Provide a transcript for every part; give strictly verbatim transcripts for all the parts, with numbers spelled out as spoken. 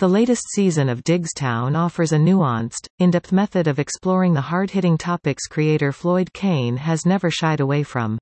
The latest season of Diggstown offers a nuanced, in-depth method of exploring the hard-hitting topics creator Floyd Kane has never shied away from.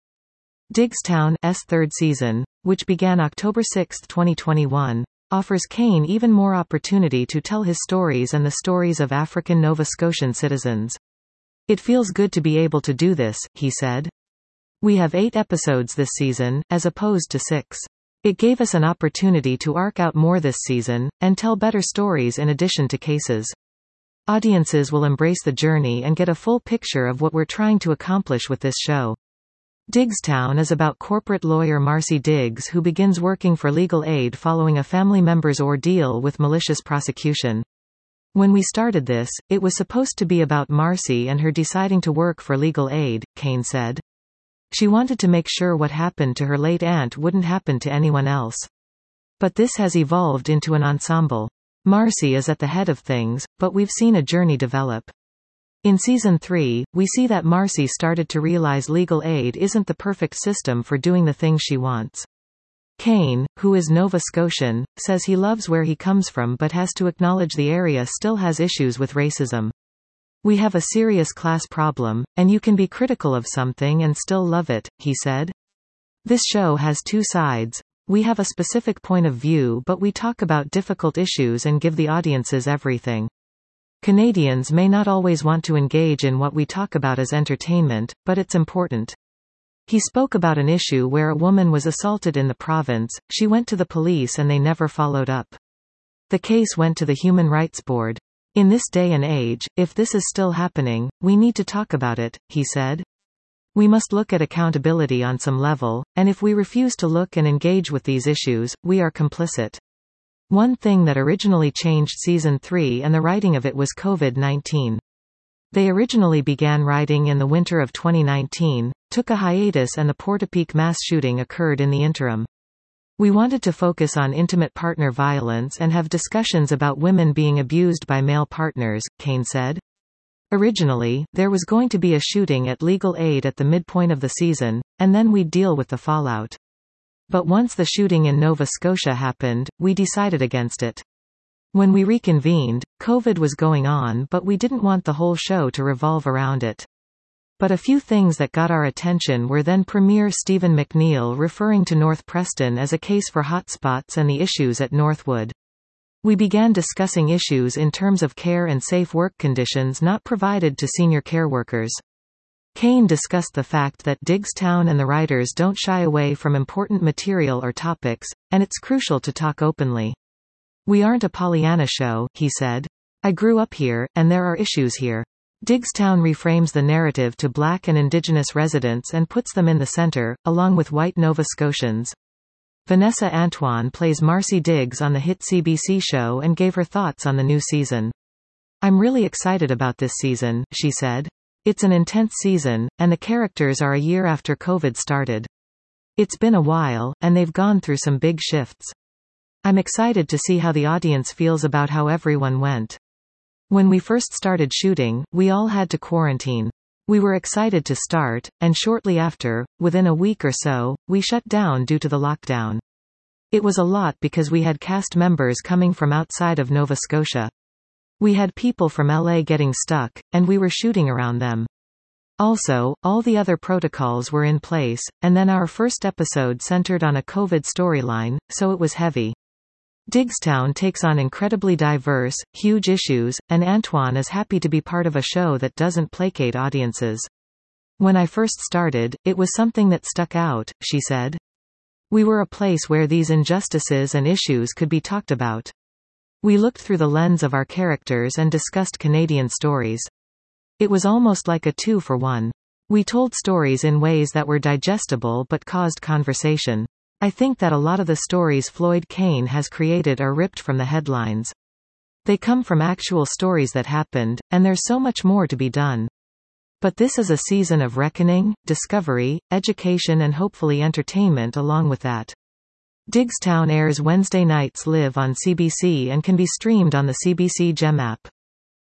Diggstown's third season, which began October sixth twenty twenty-one, offers Kane even more opportunity to tell his stories and the stories of African Nova Scotian citizens. "It feels good to be able to do this," he said. "We have eight episodes this season, as opposed to six. It gave us an opportunity to arc out more this season, and tell better stories in addition to cases. Audiences will embrace the journey and get a full picture of what we're trying to accomplish with this show." Diggstown is about corporate lawyer Marcy Diggs, who begins working for legal aid following a family member's ordeal with malicious prosecution. "When we started this, it was supposed to be about Marcy and her deciding to work for legal aid," Kane said. "She wanted to make sure what happened to her late aunt wouldn't happen to anyone else. But this has evolved into an ensemble. Marcy is at the head of things, but we've seen a journey develop. In season three, we see that Marcy started to realize legal aid isn't the perfect system for doing the things she wants." Kane, who is Nova Scotian, says he loves where he comes from but has to acknowledge the area still has issues with racism. "We have a serious class problem, and you can be critical of something and still love it," he said. "This show has two sides. We have a specific point of view, but we talk about difficult issues and give the audiences everything. Canadians may not always want to engage in what we talk about as entertainment, but it's important." He spoke about an issue where a woman was assaulted in the province. She went to the police and they never followed up. The case went to the Human Rights Board. "In this day and age, if this is still happening, we need to talk about it," he said. "We must look at accountability on some level, and if we refuse to look and engage with these issues, we are complicit." One thing that originally changed season three and the writing of it was COVID nineteen. They originally began writing in the winter of twenty nineteen, took a hiatus, and the Portapique mass shooting occurred in the interim. "We wanted to focus on intimate partner violence and have discussions about women being abused by male partners," Kane said. "Originally, there was going to be a shooting at legal aid at the midpoint of the season, and then we'd deal with the fallout. But once the shooting in Nova Scotia happened, we decided against it. When we reconvened, COVID was going on, but we didn't want the whole show to revolve around it. But a few things that got our attention were then Premier Stephen McNeil referring to North Preston as a case for hotspots and the issues at Northwood. We began discussing issues in terms of care and safe work conditions not provided to senior care workers." Kane discussed the fact that Diggstown and the writers don't shy away from important material or topics, and it's crucial to talk openly. "We aren't a Pollyanna show," he said. "I grew up here, and there are issues here." Diggstown reframes the narrative to Black and Indigenous residents and puts them in the center, along with white Nova Scotians. Vanessa Antoine plays Marcy Diggs on the hit C B C show and gave her thoughts on the new season. "I'm really excited about this season," she said. "It's an intense season, and the characters are a year after COVID started. It's been a while, and they've gone through some big shifts. I'm excited to see how the audience feels about how everyone went. When we first started shooting, we all had to quarantine. We were excited to start, and shortly after, within a week or so, we shut down due to the lockdown. It was a lot because we had cast members coming from outside of Nova Scotia. We had people from L A getting stuck, and we were shooting around them. Also, all the other protocols were in place, and then our first episode centered on a COVID storyline, so it was heavy." Diggstown takes on incredibly diverse, huge issues, and Antoine is happy to be part of a show that doesn't placate audiences. "When I first started, it was something that stuck out," she said. "We were a place where these injustices and issues could be talked about. We looked through the lens of our characters and discussed Canadian stories. It was almost like a two for one. We told stories in ways that were digestible but caused conversation. I think that a lot of the stories Floyd Kane has created are ripped from the headlines. They come from actual stories that happened, and there's so much more to be done. But this is a season of reckoning, discovery, education, and hopefully entertainment along with that." Diggstown airs Wednesday nights live on C B C and can be streamed on the C B C Gem app.